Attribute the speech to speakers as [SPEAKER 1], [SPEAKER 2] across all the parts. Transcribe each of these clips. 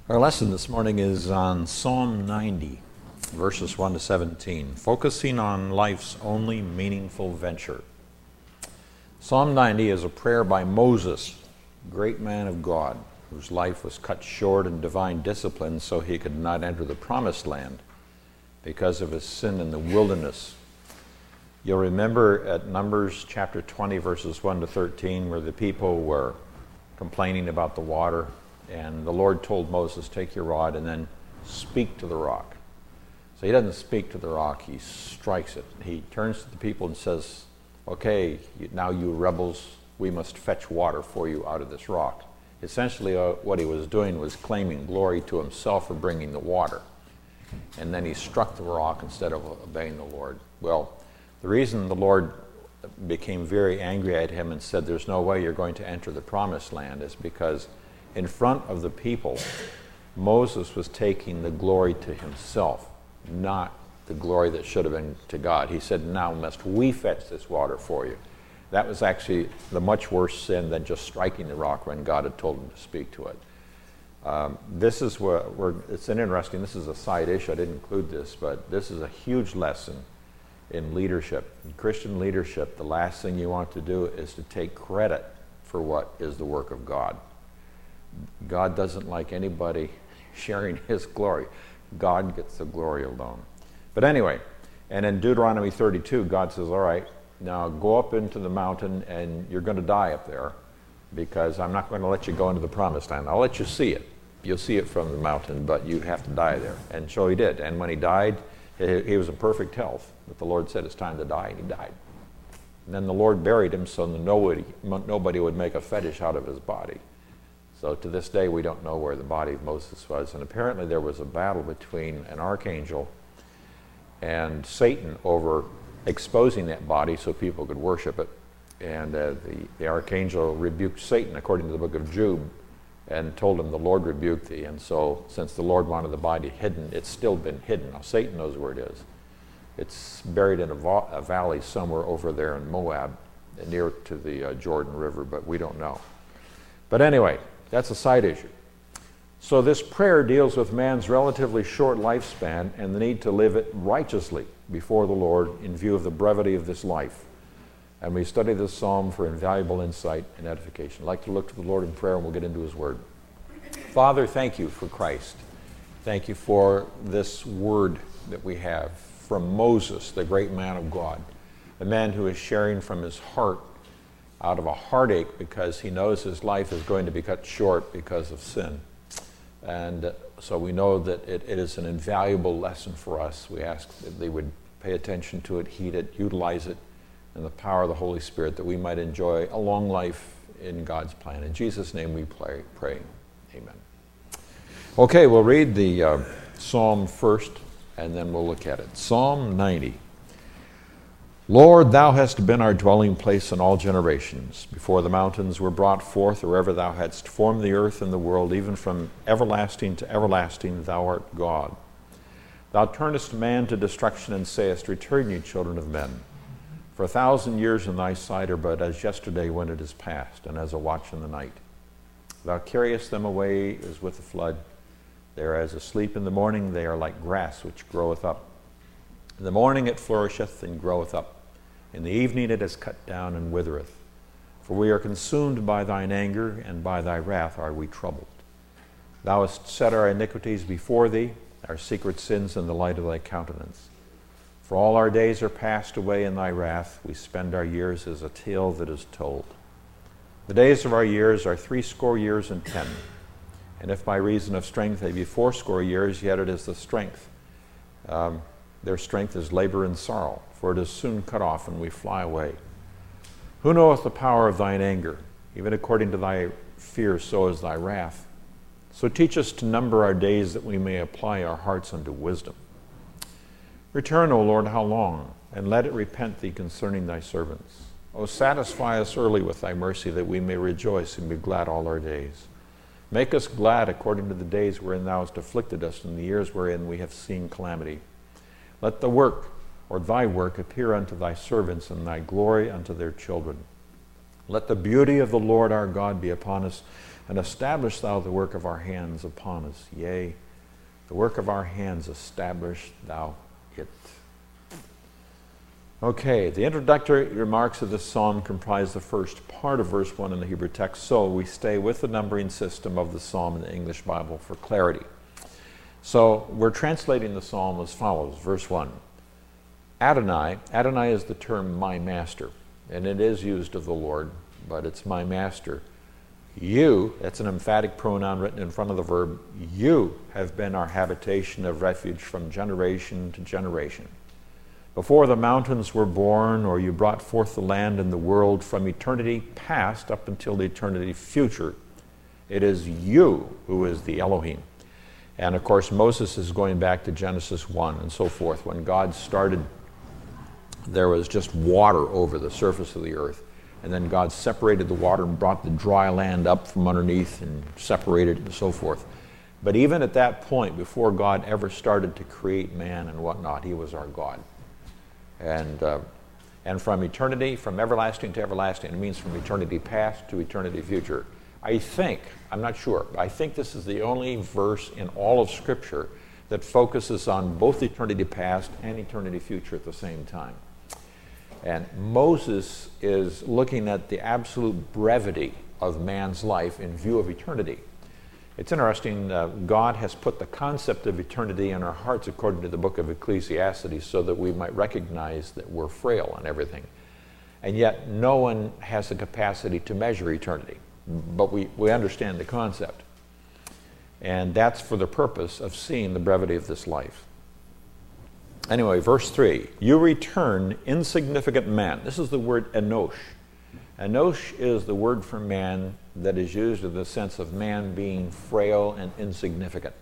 [SPEAKER 1] Our lesson this morning is on Psalm 90, verses 1 to 17, focusing on life's only meaningful venture. Psalm 90 is a prayer by Moses, great man of God, whose life was cut short in divine discipline so he could not enter the promised land because of his sin in the wilderness. You'll remember at Numbers chapter 20, verses 1 to 13, where the people were complaining about the water. And the Lord told Moses, take your rod and then speak to the rock. So he doesn't speak to the rock, he strikes it. He turns to the people and says, okay, now you rebels, we must fetch water for you out of this rock. Essentially what he was doing was claiming glory to himself for bringing the water. And then he struck the rock instead of obeying the Lord. Well, the reason the Lord became very angry at him and said, there's no way you're going to enter the promised land is because in front of the people, Moses was taking the glory to himself, not the glory that should have been to God. He said, now must we fetch this water for you. That was actually the much worse sin than just striking the rock when God had told him to speak to it. This is where it's an interesting, this is a side issue, I didn't include this, but this is a huge lesson in leadership. In Christian leadership, the last thing you want to do is to take credit for what is the work of God. God doesn't like anybody sharing his glory. God gets the glory alone. But anyway, and in Deuteronomy 32, God says, all right, now go up into the mountain and you're going to die up there because I'm not going to let you go into the promised land. I'll let you see it. You'll see it from the mountain, but you have to die there. And so he did. And when he died, he was in perfect health. But the Lord said it's time to die, and he died. And then the Lord buried him so that nobody would make a fetish out of his body. So to this day, we don't know where the body of Moses was. And apparently there was a battle between an archangel and Satan over exposing that body so people could worship it. And the archangel rebuked Satan, according to the book of Job, and told him, the Lord rebuked thee. And so since the Lord wanted the body hidden, it's still been hidden. Now Satan knows where it is. It's buried in a valley somewhere over there in Moab, near to the Jordan River, but we don't know. But anyway, that's a side issue. So this prayer deals with man's relatively short lifespan and the need to live it righteously before the Lord in view of the brevity of this life. And we study this psalm for invaluable insight and edification. I'd like to look to the Lord in prayer and we'll get into his word. Father, thank you for Christ. Thank you for this word that we have from Moses, the great man of God, the man who is sharing from his heart out of a heartache because he knows his life is going to be cut short because of sin. And so we know that it is an invaluable lesson for us. We ask that they would pay attention to it, heed it, utilize it in the power of the Holy Spirit that we might enjoy a long life in God's plan. In Jesus' name we pray. Amen. Okay, we'll read the psalm first and then we'll look at it. Psalm 90. Lord, thou hast been our dwelling place in all generations. Before the mountains were brought forth, or ever thou hadst formed the earth and the world, even from everlasting to everlasting, thou art God. Thou turnest man to destruction and sayest, return, ye children of men. For 1,000 years in thy sight are but as yesterday when it is past, and as a watch in the night. Thou carriest them away as with a flood. They are as asleep in the morning, they are like grass which groweth up. In the morning it flourisheth and groweth up. In the evening it is cut down and withereth. For we are consumed by thine anger, and by thy wrath are we troubled. Thou hast set our iniquities before thee, our secret sins in the light of thy countenance. For all our days are passed away in thy wrath. We spend our years as a tale that is told. The days of our years are 80 years and 10. And if by reason of strength they be 80 years, yet it is the strength. Their strength is labor and sorrow, for it is soon cut off, and we fly away. Who knoweth the power of thine anger? Even according to thy fear, so is thy wrath. So teach us to number our days, that we may apply our hearts unto wisdom. Return, O Lord, how long? And let it repent thee concerning thy servants. O satisfy us early with thy mercy, that we may rejoice and be glad all our days. Make us glad according to the days wherein thou hast afflicted us, and the years wherein we have seen calamity. Let the work, or thy work, appear unto thy servants, and thy glory unto their children. Let the beauty of the Lord our God be upon us, and establish thou the work of our hands upon us. Yea, the work of our hands establish thou it. Okay, the introductory remarks of this psalm comprise the first part of verse 1 in the Hebrew text, so we stay with the numbering system of the psalm in the English Bible for clarity. So we're translating the psalm as follows. Verse 1, Adonai is the term my master, and it is used of the Lord, but it's my master. You, that's an emphatic pronoun written in front of the verb, you have been our habitation of refuge from generation to generation. Before the mountains were born, or you brought forth the land and the world from eternity past up until the eternity future, it is you who is the Elohim. And of course, Moses is going back to Genesis 1 and so forth. When God started, there was just water over the surface of the earth. And then God separated the water and brought the dry land up from underneath and separated it and so forth. But even at that point, before God ever started to create man and whatnot, he was our God. And from eternity, from everlasting to everlasting, it means from eternity past to eternity future. I think, I'm not sure, but I think this is the only verse in all of Scripture that focuses on both eternity past and eternity future at the same time. And Moses is looking at the absolute brevity of man's life in view of eternity. It's interesting, God has put the concept of eternity in our hearts according to the book of Ecclesiastes so that we might recognize that we're frail and everything. And yet no one has the capacity to measure eternity, but we understand the concept. And that's for the purpose of seeing the brevity of this life. Anyway, verse 3, you return insignificant man. This is the word enosh. Enosh is the word for man that is used in the sense of man being frail and insignificant.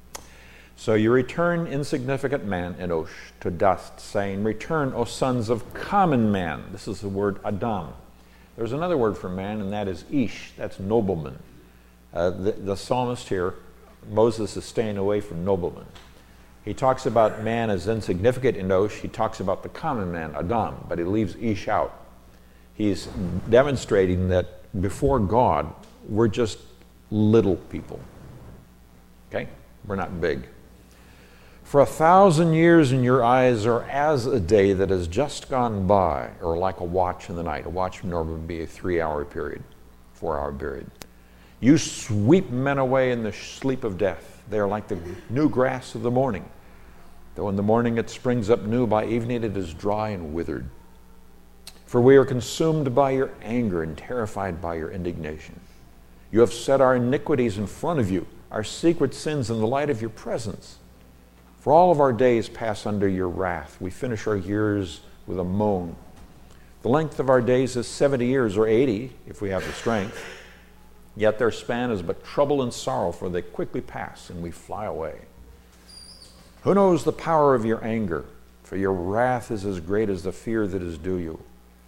[SPEAKER 1] So you return insignificant man, enosh, to dust, saying, return, O sons of common man. This is the word Adam. There's another word for man, and that is ish. That's nobleman. The psalmist here, Moses, is staying away from noblemen. He talks about man as insignificant, enosh. He talks about the common man, Adam, but he leaves ish out. He's demonstrating that before God, we're just little people. Okay? We're not big. For 1,000 years in your eyes are as a day that has just gone by, or like a watch in the night. A watch would normally be a 3-hour period, 4-hour period. You sweep men away in the sleep of death. They are like the new grass of the morning. Though in the morning it springs up new, by evening it is dry and withered. For we are consumed by your anger and terrified by your indignation. You have set our iniquities in front of you, our secret sins in the light of your presence. For all of our days pass under your wrath. We finish our years with a moan. The length of our days is 70 years, or 80, if we have the strength. Yet their span is but trouble and sorrow, for they quickly pass, and we fly away. Who knows the power of your anger? For your wrath is as great as the fear that is due you.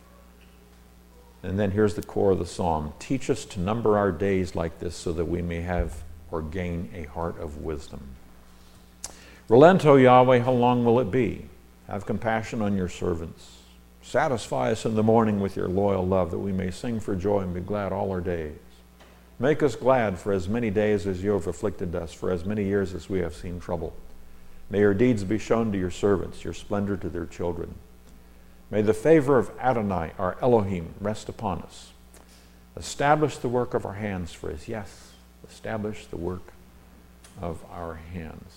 [SPEAKER 1] And then here's the core of the psalm. Teach us to number our days like this, so that we may have or gain a heart of wisdom. Relent, O Yahweh, how long will it be? Have compassion on your servants. Satisfy us in the morning with your loyal love, that we may sing for joy and be glad all our days. Make us glad for as many days as you have afflicted us, for as many years as we have seen trouble. May your deeds be shown to your servants, your splendor to their children. May the favor of Adonai, our Elohim, rest upon us. Establish the work of our hands for us. Yes, establish the work of our hands.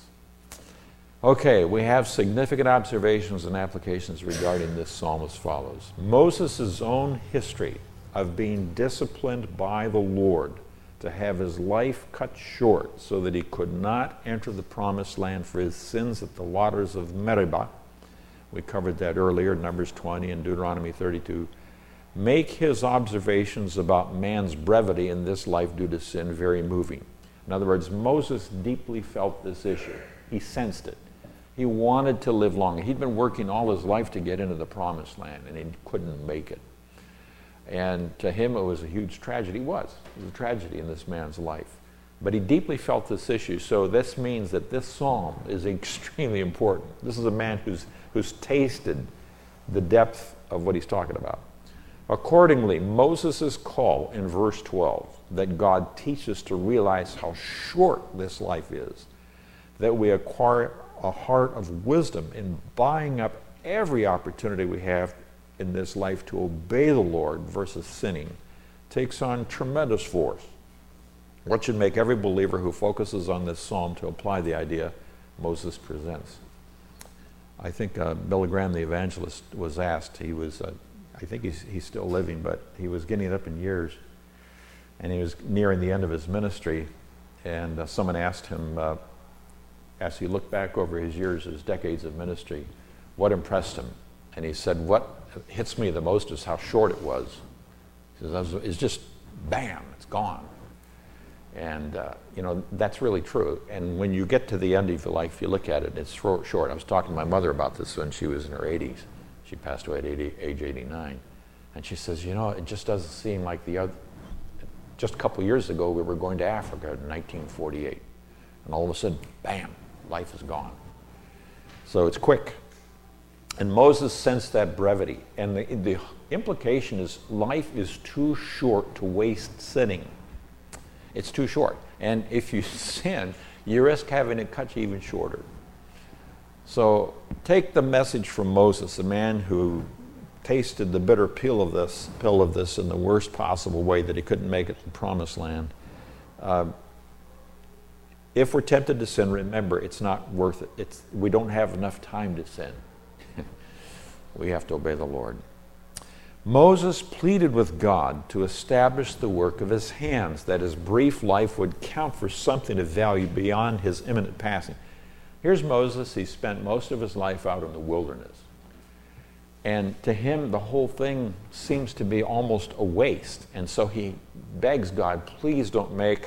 [SPEAKER 1] Okay, we have significant observations and applications regarding this psalm as follows. Moses' own history of being disciplined by the Lord to have his life cut short so that he could not enter the promised land for his sins at the waters of Meribah. We covered that earlier, Numbers 20 and Deuteronomy 32. Make his observations about man's brevity in this life due to sin very moving. In other words, Moses deeply felt this issue. He sensed it. He wanted to live longer. He'd been working all his life to get into the promised land, and he couldn't make it. And to him, it was a huge tragedy. It was a tragedy in this man's life. But he deeply felt this issue, so this means that this psalm is extremely important. This is a man who's tasted the depth of what he's talking about. Accordingly, Moses' call in verse 12, that God teaches to realize how short this life is, that we acquire a heart of wisdom in buying up every opportunity we have in this life to obey the Lord versus sinning, takes on tremendous force. What should make every believer who focuses on this psalm to apply the idea Moses presents? I think Billy Graham, the evangelist, was asked. He was, I think he's still living, but he was getting up in years, and he was nearing the end of his ministry. And someone asked him, as he looked back over his years, his decades of ministry, what impressed him? And he said, "What hits me the most is how short it was." He says, "It's just bam, it's gone." And that's really true. And when you get to the end of your life, you look at it, it's short. I was talking to my mother about this when she was in her 80s. She passed away at age 89. And she says, it just doesn't seem like just a couple of years ago, we were going to Africa in 1948. And all of a sudden, bam, life is gone. So it's quick. And Moses sensed that brevity. And the implication is life is too short to waste sinning. It's too short. And if you sin, you risk having it cut you even shorter. So take the message from Moses, the man who tasted the bitter pill of this in the worst possible way, that he couldn't make it to the promised land. If we're tempted to sin, remember, it's not worth it. We don't have enough time to sin. We have to obey the Lord. Moses pleaded with God to establish the work of his hands, that his brief life would count for something of value beyond his imminent passing. Here's Moses. He spent most of his life out in the wilderness. And to him, the whole thing seems to be almost a waste. And so he begs God, please don't make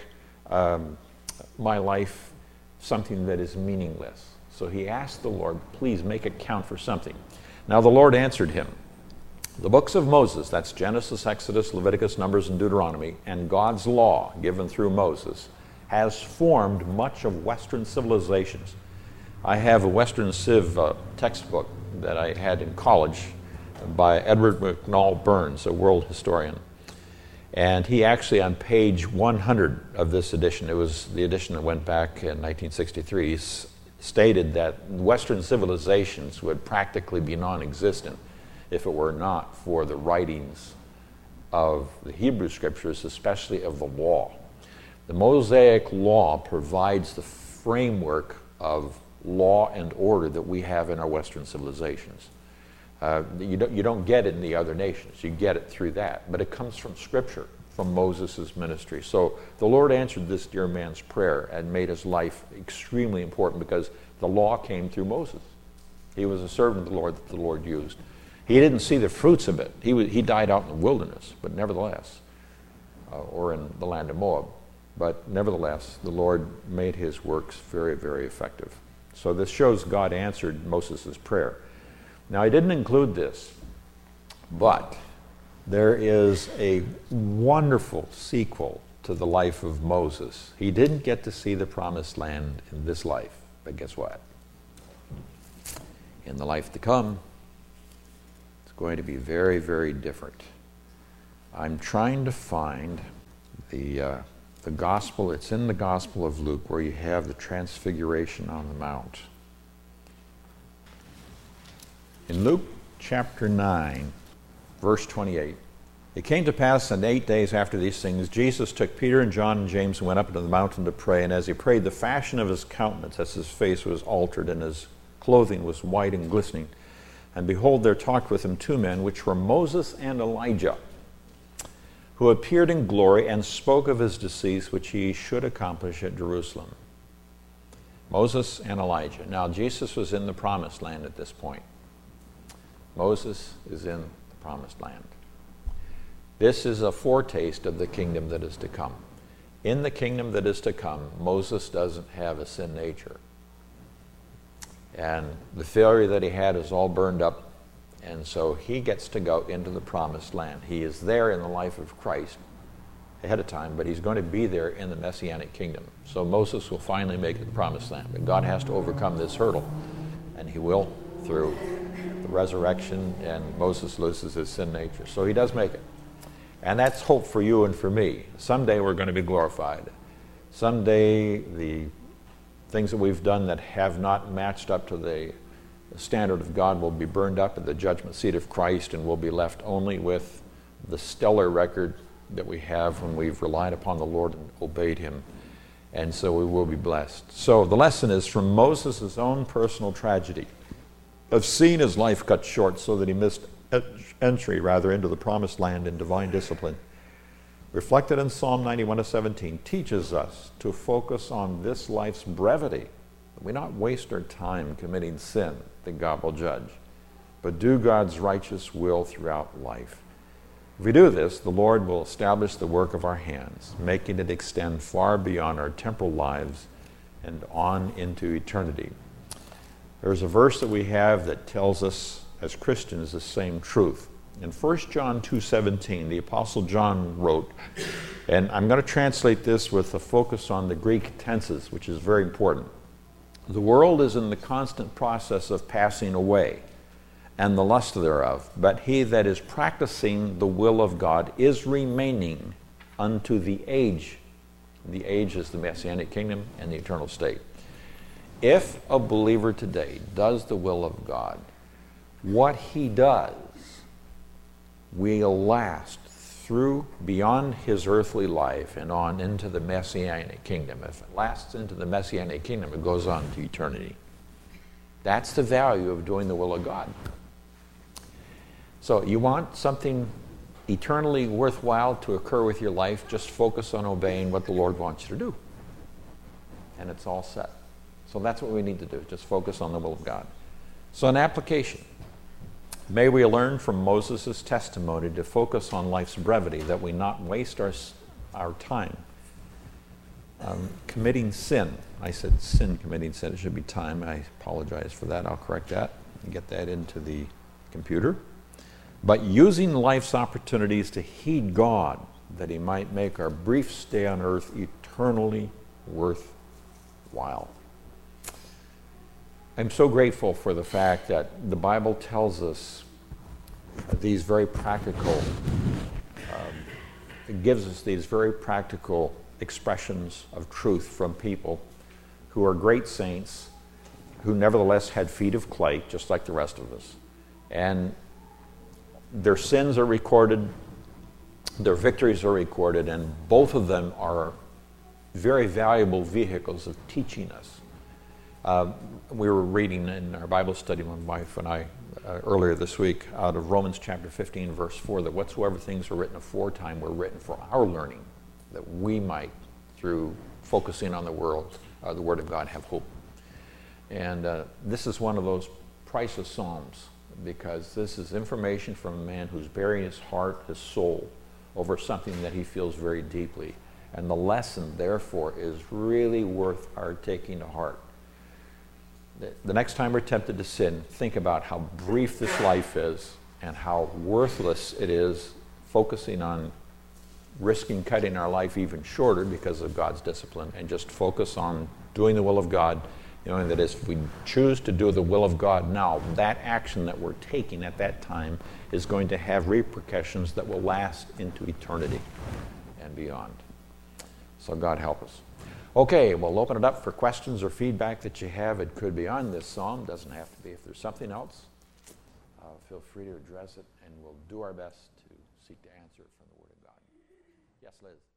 [SPEAKER 1] my life something that is meaningless. So he asked the Lord, please make it count for something. Now the Lord answered him. The books of Moses, that's Genesis, Exodus, Leviticus, Numbers, and Deuteronomy, and God's law given through Moses, has formed much of Western civilizations. I have a Western Civ textbook that I had in college by Edward McNall Burns, a world historian. And he actually, on page 100 of this edition, it was the edition that went back in 1963, stated that Western civilizations would practically be non-existent if it were not for the writings of the Hebrew Scriptures, especially of the law. The Mosaic Law provides the framework of law and order that we have in our Western civilizations. You don't get it in the other nations. You get it through that. But it comes from Scripture, from Moses' ministry. So the Lord answered this dear man's prayer and made his life extremely important, because the law came through Moses. He was a servant of the Lord that the Lord used. He didn't see the fruits of it. He died out in the wilderness, but nevertheless, or in the land of Moab. But nevertheless, the Lord made his works very, very effective. So this shows God answered Moses' prayer. Now, I didn't include this, but there is a wonderful sequel to the life of Moses. He didn't get to see the promised land in this life, but guess what? In the life to come, it's going to be very, very different. I'm trying to find the gospel. It's in the Gospel of Luke, where you have the transfiguration on the mount. In Luke chapter 9, verse 28, it came to pass in 8 days after these things, Jesus took Peter and John and James and went up into the mountain to pray. And as he prayed, the fashion of his countenance, as his face was altered, and his clothing was white and glistening. And behold, there talked with him two men, which were Moses and Elijah, who appeared in glory and spoke of his decease, which he should accomplish at Jerusalem. Moses and Elijah. Now, Jesus was in the promised land at this point. Moses is in the promised land. This is a foretaste of the kingdom that is to come. In the kingdom that is to come, Moses doesn't have a sin nature. And the failure that he had is all burned up. And so he gets to go into the promised land. He is there in the life of Christ ahead of time, but he's going to be there in the Messianic kingdom. So Moses will finally make it to the promised land. But God has to overcome this hurdle, and he will through the resurrection, and Moses loses his sin nature. So he does make it. And that's hope for you and for me. Someday we're going to be glorified. Someday the things that we've done that have not matched up to the standard of God will be burned up at the judgment seat of Christ, and we'll be left only with the stellar record that we have when we've relied upon the Lord and obeyed him. And so we will be blessed. So the lesson is from Moses' own personal tragedy of seeing his life cut short so that he missed entry into the promised land in divine discipline, reflected in Psalm 91-17, teaches us to focus on this life's brevity. We not waste our time committing sin that God will judge, but do God's righteous will throughout life. If we do this, the Lord will establish the work of our hands, making it extend far beyond our temporal lives and on into eternity. There's a verse that we have that tells us as Christians the same truth. In 1 John 2:17, the Apostle John wrote, and I'm going to translate this with a focus on the Greek tenses, which is very important. The world is in the constant process of passing away, and the lust thereof, but he that is practicing the will of God is remaining unto the age. The age is the Messianic kingdom and the eternal state. If a believer today does the will of God, what he does will last through beyond his earthly life and on into the Messianic kingdom. If it lasts into the Messianic kingdom, it goes on to eternity. That's the value of doing the will of God. So you want something eternally worthwhile to occur with your life, just focus on obeying what the Lord wants you to do. And it's all set. So that's what we need to do, just focus on the will of God. So an application. May we learn from Moses' testimony to focus on life's brevity, that we not waste our time committing sin. I said sin, committing sin. It should be time. I apologize for that. I'll correct that and get that into the computer. But using life's opportunities to heed God, that he might make our brief stay on earth eternally worthwhile. I'm so grateful for the fact that the Bible tells us these very practical, it gives us these very practical expressions of truth from people who are great saints, who nevertheless had feet of clay, just like the rest of us. And their sins are recorded, their victories are recorded, and both of them are very valuable vehicles of teaching us. We were reading in our Bible study, my wife and I, earlier this week, out of Romans chapter 15, verse 4, that whatsoever things are written aforetime were written for our learning, that we might, through focusing on the Word of God, have hope. And this is one of those priceless psalms, because this is information from a man who's bearing his heart, his soul, over something that he feels very deeply. And the lesson, therefore, is really worth our taking to heart. The next time we're tempted to sin, think about how brief this life is and how worthless it is, focusing on risking cutting our life even shorter because of God's discipline, and just focus on doing the will of God, knowing that if we choose to do the will of God now, that action that we're taking at that time is going to have repercussions that will last into eternity and beyond. So God help us. Okay, we'll open it up for questions or feedback that you have. It could be on this psalm, doesn't have to be. If there's something else, feel free to address it, and we'll do our best to seek to answer it from the Word of God. Yes, Liz.